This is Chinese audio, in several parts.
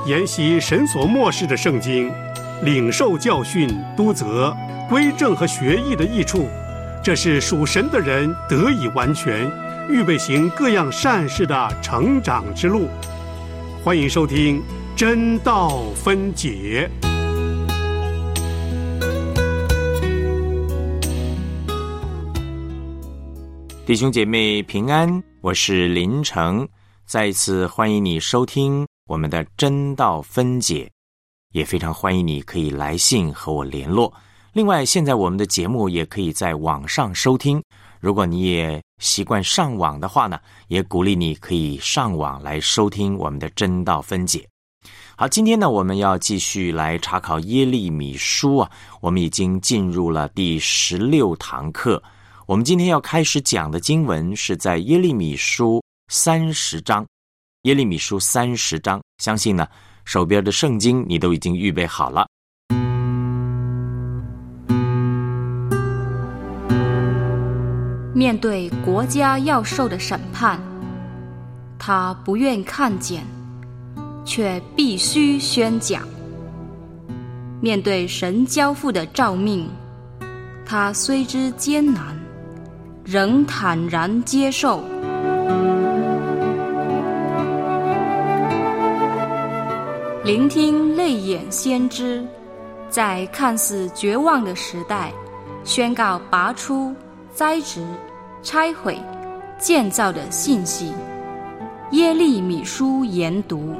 研习神所默示的圣经，领受教训、督责、归正和学艺的益处，这是属神的人得以完全，预备行各样善事的成长之路。欢迎收听真道分解。 弟兄姐妹平安，我是林成，再一次欢迎你收听我们的真道分解，也非常欢迎你可以来信和我联络。另外，现在我们的节目也可以在网上收听，如果你也习惯上网的话呢，也鼓励你可以上网来收听我们的真道分解。好，今天呢，我们要继续来查考耶利米书啊，我们已经进入了第16堂课。我们今天要开始讲的经文是在耶利米书30章，耶利米书30章，相信呢，手边的圣经你都已经预备好了。 面对国家要受的审判，他不愿看见，却必须宣讲；面对神交付的召命，他虽知艰难，仍坦然接受。聆听泪眼先知在看似绝望的时代宣告拔出、栽植、拆毁、建造的信息。耶利米书研读。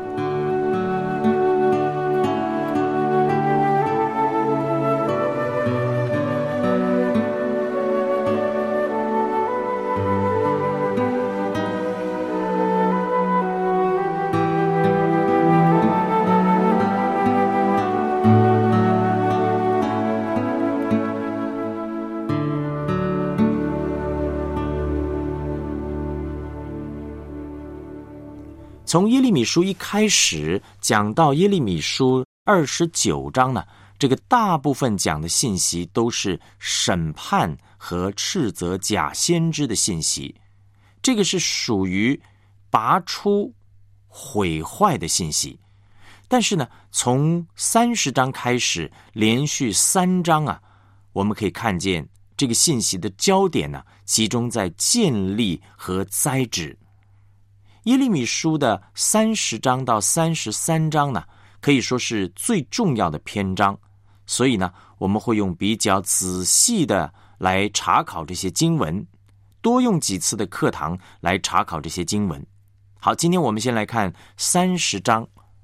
从耶利米书一开始讲到耶利米书29章呢，这个大部分讲的信息都是审判和斥责假先知的信息，这个是属于拔出、毁坏的信息。但是呢，从30章开始，连续3章啊，我们可以看见这个信息的焦点呢，集中在建立和栽植。耶利米书的30章到33章呢，可以说是最重要的篇章，所以呢，我们会用比较仔细的来查考这些经文，多用几次的课堂来查考这些经文。好，今天我们先来看30章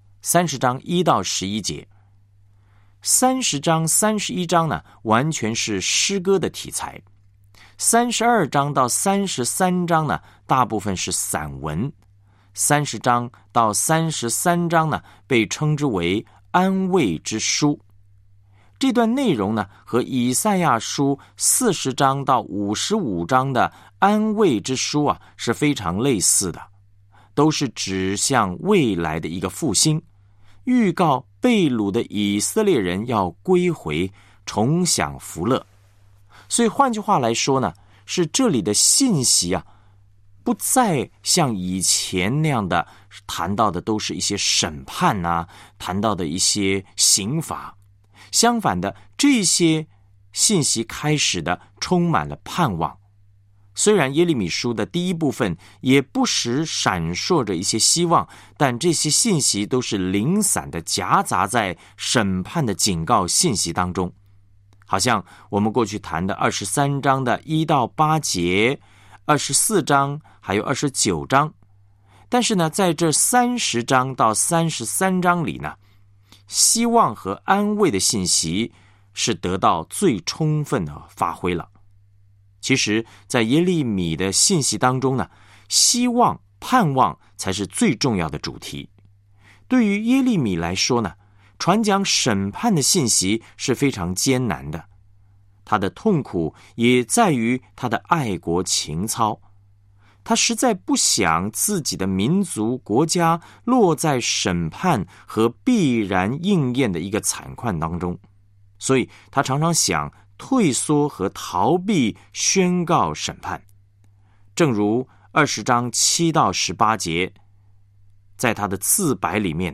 1到11节。30章、31章呢，完全是诗歌的题材。32章到33章呢，大部分是散文。30章到33章呢，被称之为安慰之书。这段内容呢，和以赛亚书40章到55章的安慰之书啊，是非常类似的，都是指向未来的一个复兴，预告被掳的以色列人要归回，重享福乐。所以换句话来说呢，是这里的信息啊，不再像以前那样的谈到的都是一些审判啊，谈到的一些刑罚。相反的，这些信息开始的充满了盼望。虽然耶利米书的第一部分也不时闪烁着一些希望，但这些信息都是零散的夹杂在审判的警告信息当中。好像我们过去谈的23章的1到8节，24章还有29章，但是呢，在这30章到33章里呢，希望和安慰的信息是得到最充分的发挥了。其实在耶利米的信息当中呢，希望、盼望才是最重要的主题。对于耶利米来说呢，传讲审判的信息是非常艰难的，他的痛苦也在于他的爱国情操。他实在不想自己的民族国家落在审判和必然应验的一个惨况当中，所以他常常想退缩和逃避宣告审判。正如20章7到18节，在他的自白里面呢，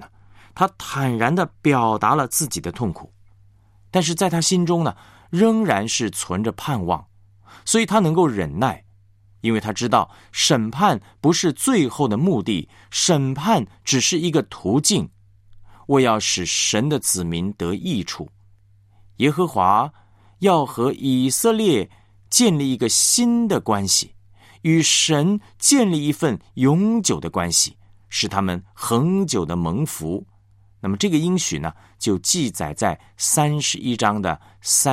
他坦然地表达了自己的痛苦，但是在他心中呢，仍然是存着盼望，所以他能够忍耐，因为他知道审判不是最后的目的，审判只是一个途径，为要使神的子民得益处。耶和华要和以色列建立一个新的关系，与神建立一份永久的关系，使他们恒久的蒙福。那么这个应许呢，就记载在31章的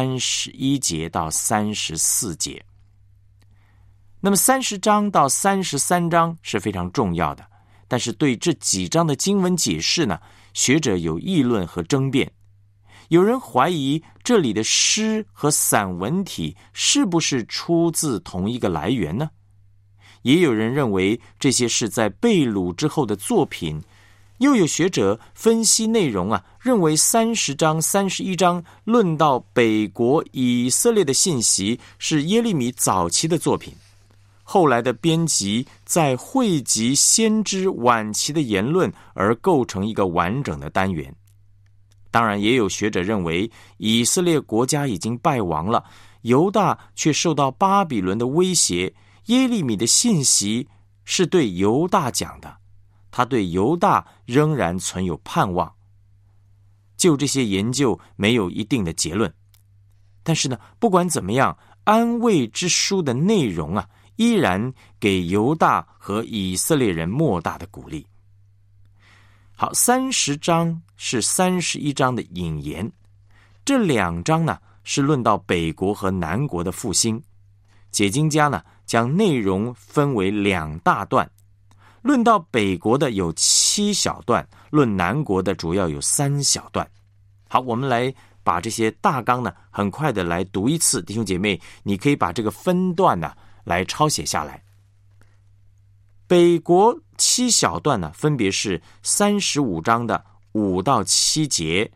31节到34节。那么30章到33章是非常重要的，但是对这几章的经文解释呢，学者有议论和争辩。有人怀疑这里的诗和散文体是不是出自同一个来源呢？也有人认为这些是在被掳之后的作品。又有学者分析内容认为30章、31章论到北国以色列的信息是耶利米早期的作品，后来的编辑再汇集先知晚期的言论而构成一个完整的单元。当然，也有学者认为以色列国家已经败亡了，犹大却受到巴比伦的威胁，耶利米的信息是对犹大讲的，他对犹大仍然存有盼望。就这些研究没有一定的结论，但是呢，不管怎么样，安慰之书的内容依然给犹大和以色列人莫大的鼓励。好，30章是31章的引言，这2章呢是论到北国和南国的复兴。解经家呢将内容分为2大段，论到北国的有7小段，论南国的主要有3小段。好，我们来把这些大纲呢很快的来读一次，弟兄姐妹，你可以把这个分段呢来抄写下来。北国7小段呢，分别是35章的5到7节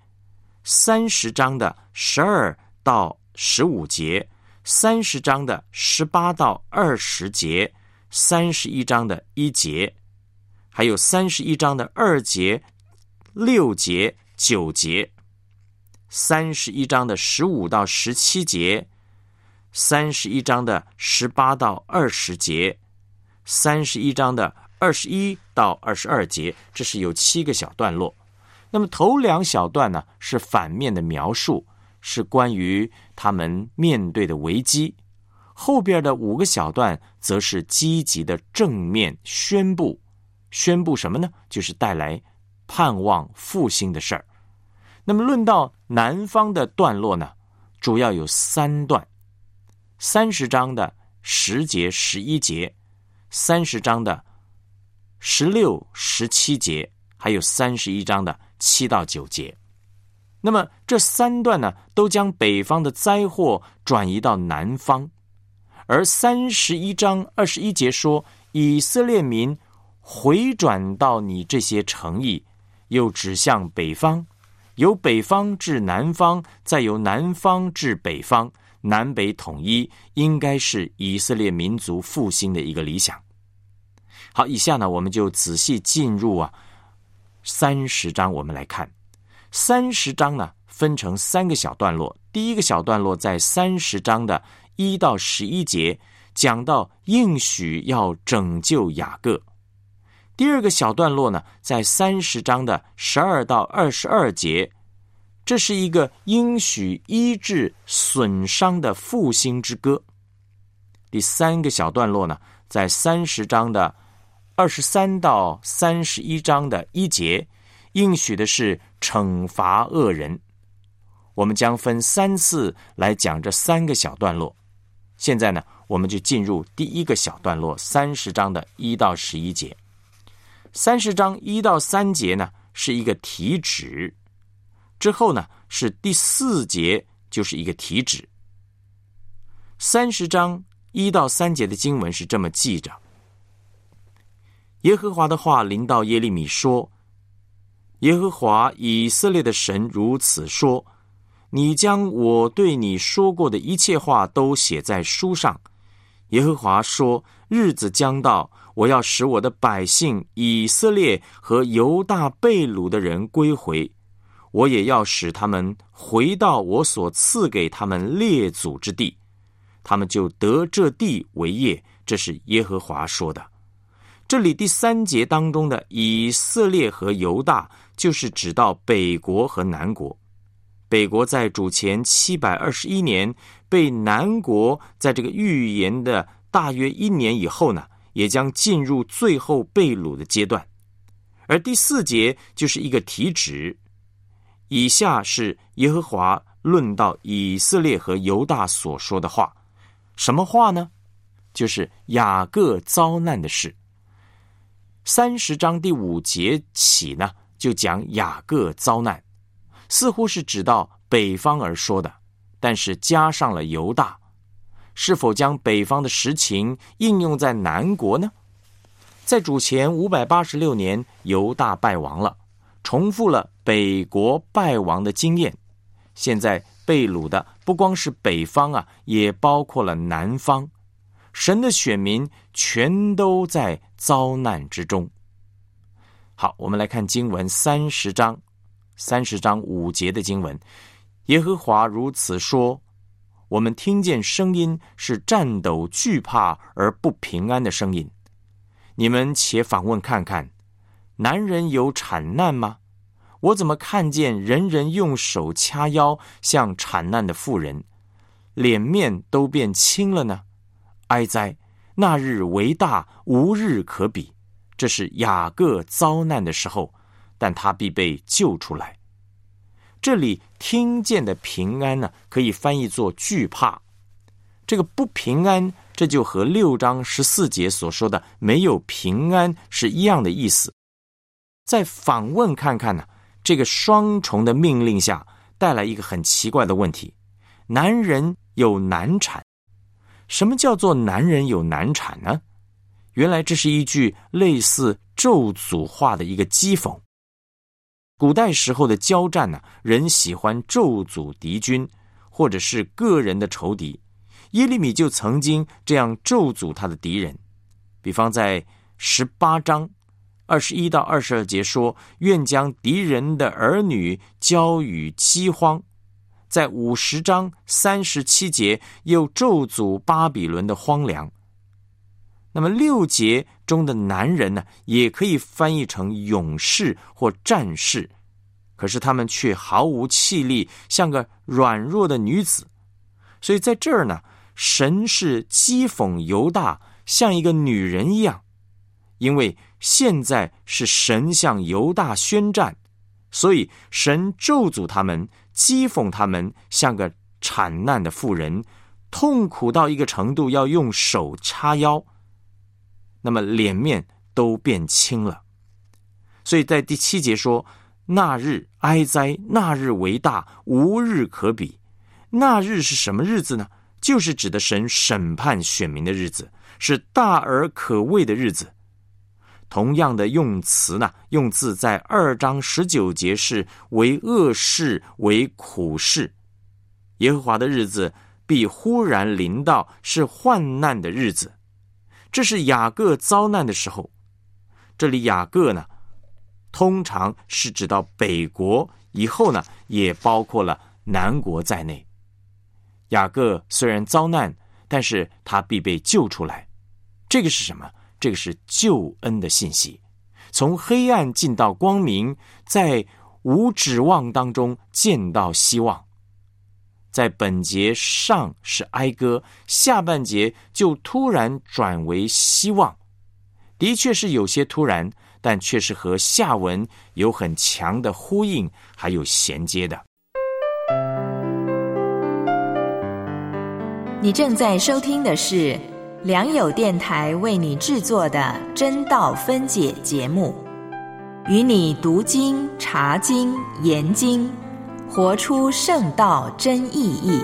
，30章的12到15节，30章的18到20节，31章的1节，还有31章的2节、6节、9节，31章的15到17节，31章的18到20节，31章的21到22节，这是有7个小段落。那么头2小段呢是反面的描述，是关于他们面对的危机，后边的5个小段则是积极的正面宣布什么呢？就是带来盼望复兴的事儿。那么论到南方的段落呢，主要有3段，30章的10节、11节，30章的16、17节，还有31章的7到9节。那么这3段呢，都将北方的灾祸转移到南方。而31章21节说，以色列民回转到你这些城邑，又指向北方，由北方至南方，再由南方至北方，南北统一，应该是以色列民族复兴的一个理想。好，以下呢，我们就仔细进入30章，我们来看。30章呢，分成3个小段落。第一个小段落在30章的1到11节，讲到应许要拯救雅各。第二个小段落呢，在30章的12到22节，这是一个应许医治损伤的复兴之歌。第3个小段落呢，在30章的23到31章的1节，应许的是惩罚恶人。我们将分3次来讲这3个小段落。现在呢，我们就进入第一个小段落，30章的1到11节。30章1到3节呢，是一个题旨，之后呢是第4节，就是一个题旨。30章1到3节的经文是这么记着：耶和华的话临到耶利米说，耶和华以色列的神如此说，你将我对你说过的一切话都写在书上。耶和华说，日子将到， 我要使我的百姓以色列和犹大被掳的人归回，我也要使他们回到我所赐给他们列祖之地，他们就得这地为业。这是耶和华说的。这里第3节当中的以色列和犹大，就是指到北国和南国。北国在主前721年被南国在这个预言的大约1年以后呢，也将进入最后被掳的阶段。而第4节就是一个题旨，以下是耶和华论到以色列和犹大所说的话。什么话呢？就是雅各遭难的事。30章第5节起呢，就讲雅各遭难，似乎是指到北方而说的，但是加上了犹大，是否将北方的实情应用在南国呢？在主前586年，犹大败亡了，重复了北国败亡的经验。现在被掳的不光是北方啊，也包括了南方。神的选民全都在遭难之中。好，我们来看经文30章5节的经文。耶和华如此说，我们听见声音是战抖惧怕而不平安的声音。你们且访问看看，男人有产难吗？我怎么看见人人用手掐腰，像产难的妇人，脸面都变青了呢？哀哉，那日为大，无日可比。这是雅各遭难的时候，但他必被救出来。这里听见的平安呢，可以翻译作惧怕。这个不平安，这就和6章14节所说的没有平安是一样的意思。再访问看看呢，这个双重的命令下，带来一个很奇怪的问题：男人有难产。什么叫做男人有难产呢？原来这是一句类似咒诅化的一个讥讽。古代时候的交战呢，人喜欢咒诅敌军，或者是个人的仇敌。耶利米就曾经这样咒诅他的敌人。比方在18章21到22节说，愿将敌人的儿女交与饥荒。在50章37节又咒诅巴比伦的荒凉。那么6节中的男人呢，也可以翻译成勇士或战士，可是他们却毫无气力，像个软弱的女子。所以在这儿呢，神是讥讽犹大像一个女人一样，因为现在是神向犹大宣战，所以神咒诅他们，讥讽他们像个产难的妇人，痛苦到一个程度要用手叉腰，那么脸面都变青了。所以在第7节说，那日哀哉，那日为大，无日可比。那日是什么日子呢？就是指的神审判选民的日子，是大而可畏的日子。同样的用词呢，用字在2章19节是为恶事，为苦事。耶和华的日子必忽然临到，是患难的日子。这是雅各遭难的时候。这里雅各呢，通常是指到北国，以后呢，也包括了南国在内。雅各虽然遭难，但是他必被救出来。这个是什么？这个是救恩的信息，从黑暗进到光明，在无指望当中见到希望。在本节上是哀歌，下半节就突然转为希望。的确是有些突然，但却是和下文有很强的呼应，还有衔接的。 你正在收听的是良友电台为你制作的真道分解节目，与你读经、查经、研经，活出圣道真意义。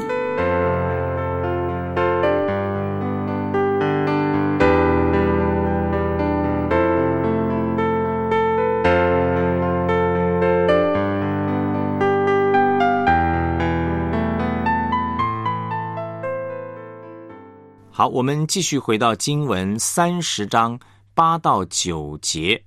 好，我们继续回到经文30章 8到9节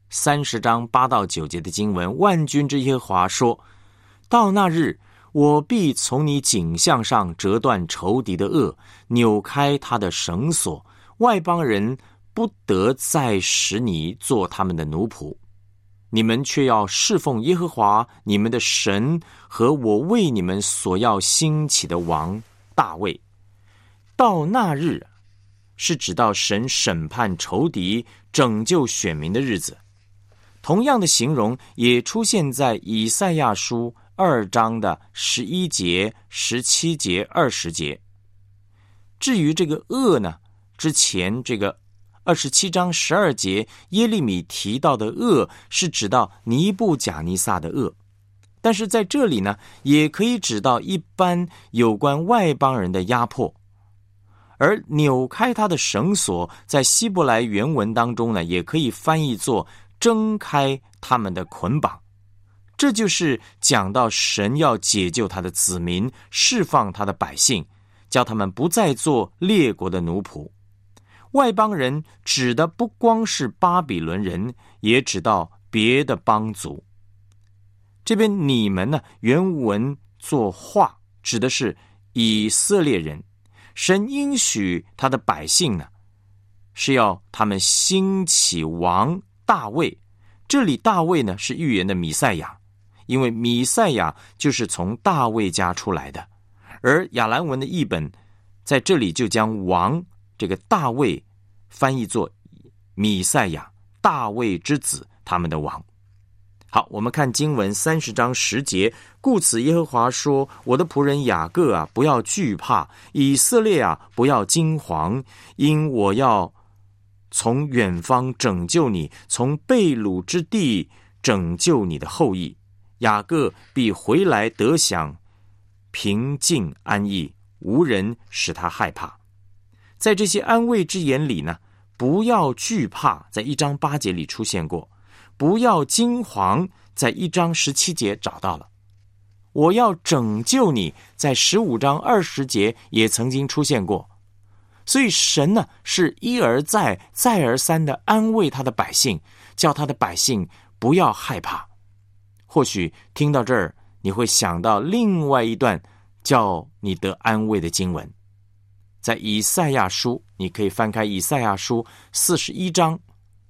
，30章8到9节的经文，万军之耶和华说：到那日，我必从你颈项上折断仇敌的轭，扭开他的绳索，外邦人不得再使你做他们的奴仆。你们却要侍奉耶和华你们的神和我为你们所要兴起的王大卫。到那日，是指到神审判仇敌、拯救选民的日子。同样的形容也出现在以赛亚书2章的11节、17节、20节。至于这个恶呢，之前这个27章12节耶利米提到的恶，是指到尼布甲尼撒的恶。但是在这里呢，也可以指到一般有关外邦人的压迫。而扭开他的绳索，在希伯来原文当中呢，也可以翻译作挣开他们的捆绑。这就是讲到神要解救他的子民，释放他的百姓，叫他们不再做列国的奴仆。外邦人指的不光是巴比伦人，也指到别的邦族。这边你们呢，原文作话，指的是以色列人。神应许他的百姓呢，是要他们兴起王大卫。这里大卫呢，是预言的弥赛亚，因为弥赛亚就是从大卫家出来的。而亚兰文的译本在这里就将王这个大卫翻译作弥赛亚，大卫之子，他们的王。好，我们看经文30章10节，故此耶和华说：我的仆人雅各啊，不要惧怕，以色列啊，不要惊惶，因我要从远方拯救你，从被掳之地拯救你的后裔。雅各必回来得享平静安逸，无人使他害怕。在这些安慰之言里呢，不要惧怕在1章8节里出现过，不要惊惶在1章17节找到了，我要拯救你在15章20节也曾经出现过。所以神呢，是一而再再而三的安慰他的百姓，叫他的百姓不要害怕。或许听到这儿，你会想到另外一段叫你得安慰的经文，在以赛亚书，你可以翻开以赛亚书41章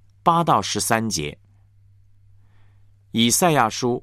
8到13节。以赛亚书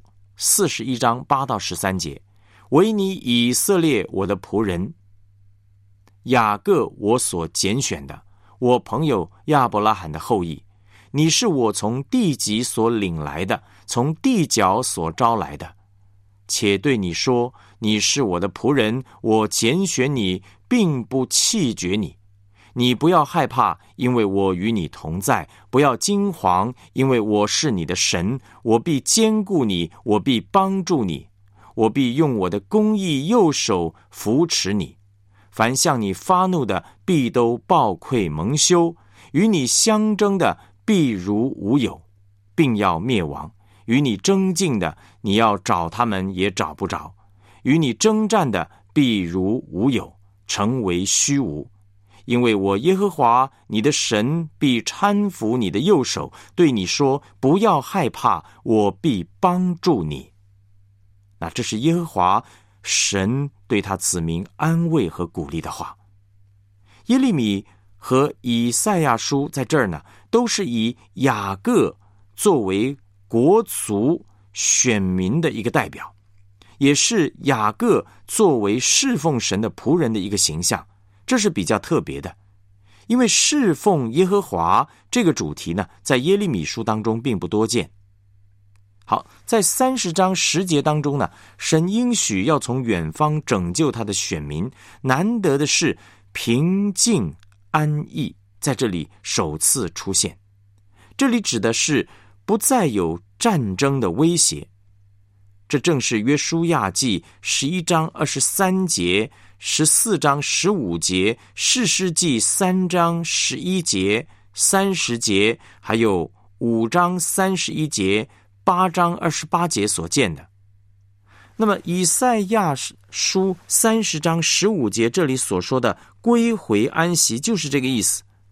41章8到13节，唯你以色列我的仆人，雅各我所拣选的，我朋友亚伯拉罕的后裔，你是我从地极所领来的，从地角所招来的。且对你说，你是我的仆人，我拣选你，并不弃绝你。你不要害怕，因为我与你同在；不要惊惶，因为我是你的神。我必坚固你，我必帮助你，我必用我的公义右手扶持你。凡向你发怒的，必都暴愧蒙羞；与你相争的，必如无有，并要灭亡。与你争竞的，你要找他们也找不着；与你征战的，必如无有，成为虚无。因为我耶和华你的神必搀扶你的右手，对你说，不要害怕，我必帮助你。那这是耶和华神对他子民安慰和鼓励的话。耶利米和以赛亚书在这儿呢，都是以雅各作为国族选民的一个代表，也是雅各作为侍奉神的仆人的一个形象。这是比较特别的，因为侍奉耶和华这个主题呢，在耶利米书当中并不多见。好，在30章10节当中呢，神应许要从远方拯救他的选民，难得的是平静安逸，在这里首次出现。这里指的是不再有战争的威胁，这正是约书亚记11章23节、14章15节、士师记3章11节、30节，还有5章31节、8章28节所见的。那么以赛亚书30章15节这里所说的归回安息，就是这个意思。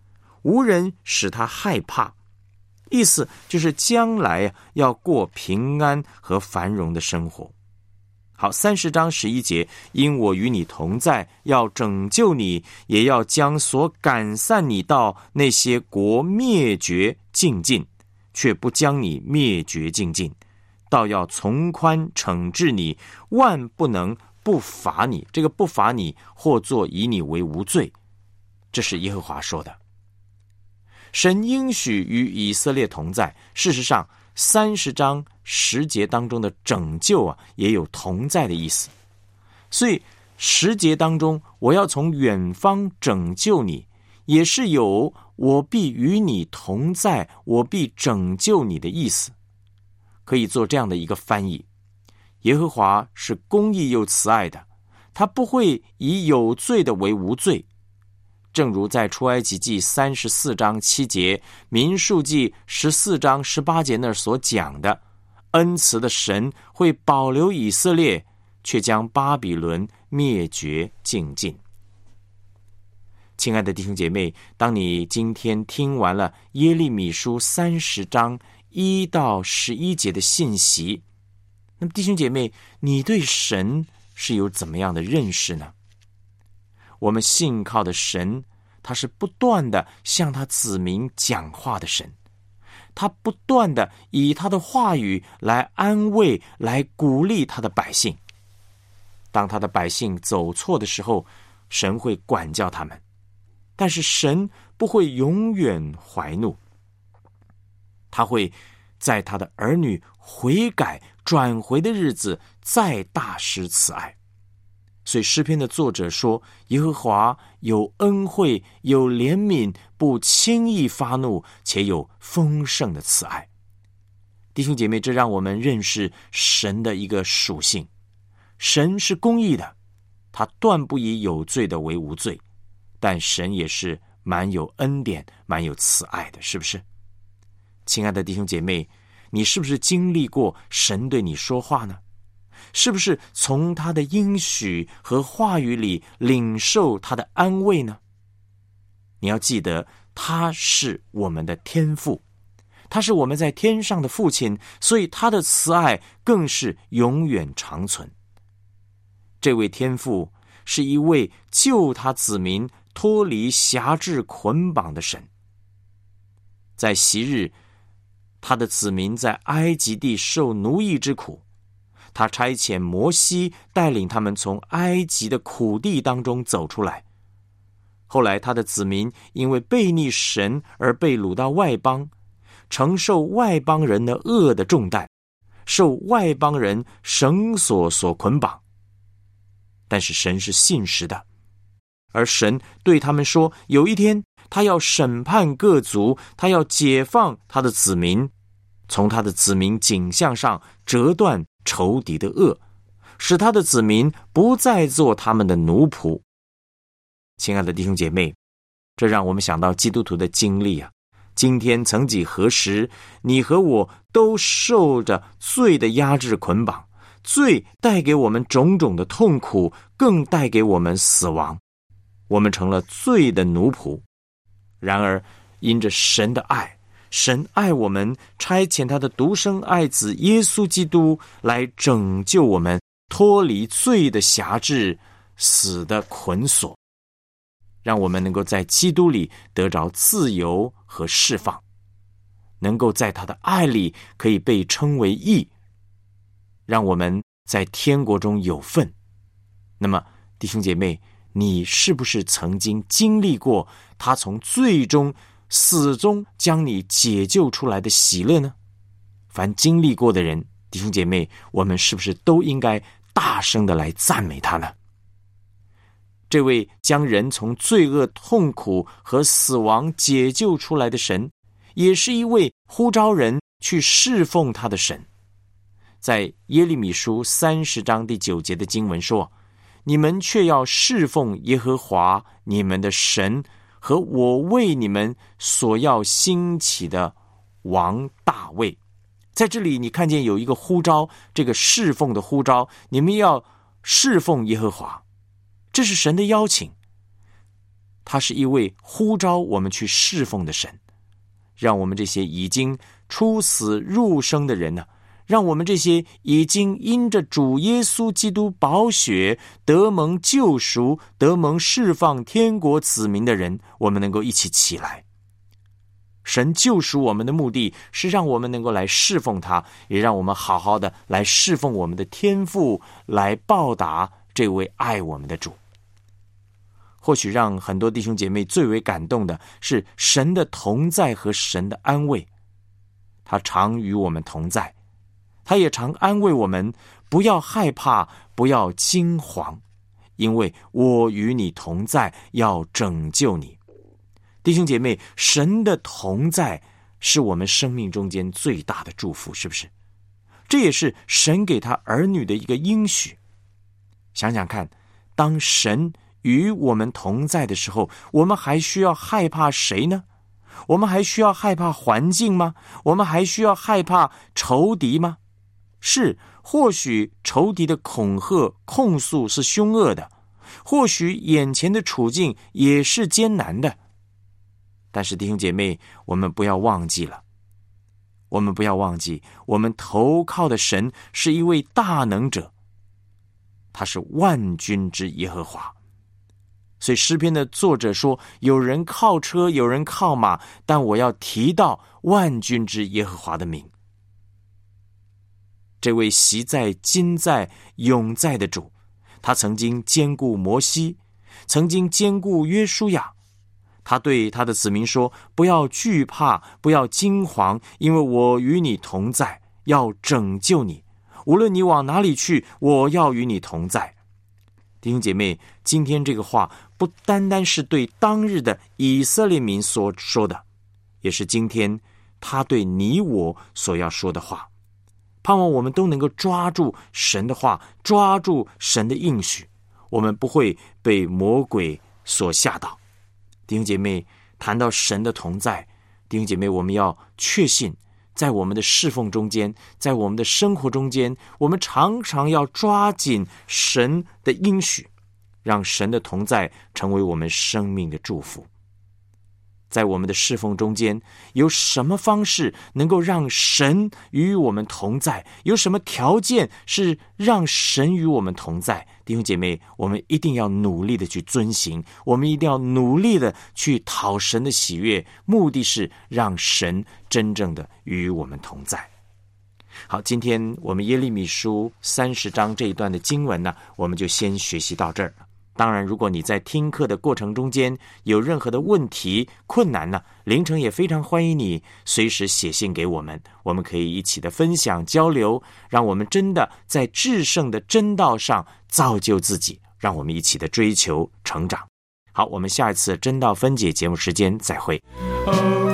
无人使他害怕。意思就是将来要过平安和繁荣的生活。好，30章11节，因我与你同在，要拯救你，也要将所赶散你到那些国灭绝尽尽，却不将你灭绝尽尽，倒要从宽惩治你，万不能不罚你。这个不罚你，或作以你为无罪，这是耶和华说的。神应许与以色列同在，事实上30章10节当中的拯救也有同在的意思。所以10节当中，我要从远方拯救你，也是有我必与你同在，我必拯救你的意思。可以做这样的一个翻译：耶和华是公义又慈爱的，他不会以有罪的为无罪。正如在出埃及记34章7节、民数记14章18节那儿所讲的，恩慈的神会保留以色列，却将巴比伦灭绝尽尽。亲爱的弟兄姐妹，当你今天听完了耶利米书30章1到11节的信息，那么弟兄姐妹，你对神是有怎么样的认识呢？我们信靠的神，他是不断的向他子民讲话的神，他不断的以他的话语来安慰、来鼓励他的百姓。当他的百姓走错的时候，神会管教他们，但是神不会永远怀怒，他会在他的儿女悔改转回的日子再大施慈爱。所以诗篇的作者说，耶和华有恩惠，有怜悯，不轻易发怒，且有丰盛的慈爱。弟兄姐妹，这让我们认识神的一个属性。神是公义的，他断不以有罪的为无罪，但神也是蛮有恩典、蛮有慈爱的，是不是？亲爱的弟兄姐妹，你是不是经历过神对你说话呢？是不是从他的应许和话语里领受他的安慰呢？你要记得，他是我们的天父，他是我们在天上的父亲，所以他的慈爱更是永远长存。这位天父是一位救他子民脱离辖制捆绑的神。在昔日，他的子民在埃及地受奴役之苦，他差遣摩西带领他们从埃及的苦地当中走出来。后来他的子民因为悖逆神而被掳到外邦，承受外邦人的恶的重担，受外邦人绳索所捆绑。但是神是信实的，而神对他们说，有一天他要审判各族，他要解放他的子民，从他的子民颈项上折断仇敌的恶，使他的子民不再做他们的奴仆。亲爱的弟兄姐妹，这让我们想到基督徒的经历啊。今天曾几何时，你和我都受着罪的压制捆绑，罪带给我们种种的痛苦，更带给我们死亡，我们成了罪的奴仆。然而因着神的爱，神爱我们，差遣他的独生爱子耶稣基督来拯救我们，脱离罪的辖制，死的捆锁，让我们能够在基督里得着自由和释放，能够在他的爱里可以被称为义，让我们在天国中有份。那么弟兄姐妹，你是不是曾经经历过他从罪中死中将你解救出来的喜乐呢？凡经历过的人，弟兄姐妹，我们是不是都应该大声的来赞美他呢？这位将人从罪恶痛苦和死亡解救出来的神，也是一位呼召人去侍奉他的神。在耶利米书30章第9节的经文说，你们却要侍奉耶和华你们的神，和我为你们所要兴起的王大卫。在这里你看见有一个呼召，这个侍奉的呼召，你们要侍奉耶和华，这是神的邀请。 他是一位呼召我们去侍奉的神，让我们这些已经出死入生的人呢，让我们这些已经因着主耶稣基督宝血得蒙救赎、得蒙释放天国子民的人，我们能够一起起来。神救赎我们的目的是让我们能够来侍奉他，也让我们好好的来侍奉我们的天父，来报答这位爱我们的主。或许让很多弟兄姐妹最为感动的是神的同在和神的安慰，他常与我们同在，他也常安慰我们，不要害怕，不要惊惶，因为我与你同在，要拯救你。弟兄姐妹，神的同在是我们生命中间最大的祝福，是不是？这也是神给他儿女的一个应许。想想看，当神与我们同在的时候，我们还需要害怕谁呢？我们还需要害怕环境吗？我们还需要害怕仇敌吗？是，或许仇敌的恐吓、控诉是凶恶的，或许眼前的处境也是艰难的，但是弟兄姐妹，我们不要忘记了，我们不要忘记，我们投靠的神是一位大能者，他是万军之耶和华。所以诗篇的作者说，有人靠车，有人靠马，但我要提到万军之耶和华的名。这位昔在、今在、永在的主，他曾经兼顾摩西，曾经兼顾约书亚。他对他的子民说，不要惧怕，不要惊惶，因为我与你同在，要拯救你，无论你往哪里去，我要与你同在。弟兄姐妹，今天这个话不单单是对当日的以色列民所说的，也是今天他对你我所要说的话。盼望我们都能够抓住神的话，抓住神的应许，我们不会被魔鬼所吓倒。弟兄姐妹，谈到神的同在，弟兄姐妹，我们要确信，在我们的侍奉中间，在我们的生活中间，我们常常要抓紧神的应许，让神的同在成为我们生命的祝福。在我们的侍奉中间，有什么方式能够让神与我们同在？有什么条件是让神与我们同在？弟兄姐妹，我们一定要努力的去遵行，我们一定要努力的去讨神的喜悦，目的是让神真正的与我们同在。好，今天我们耶利米书30章这一段的经文呢，我们就先学习到这儿。当然，如果你在听课的过程中间有任何的问题、困难呢，凌晨也非常欢迎你随时写信给我们，我们可以一起的分享交流，让我们真的在至圣的真道上造就自己，让我们一起的追求成长。好，我们下一次真道分解节目时间再会。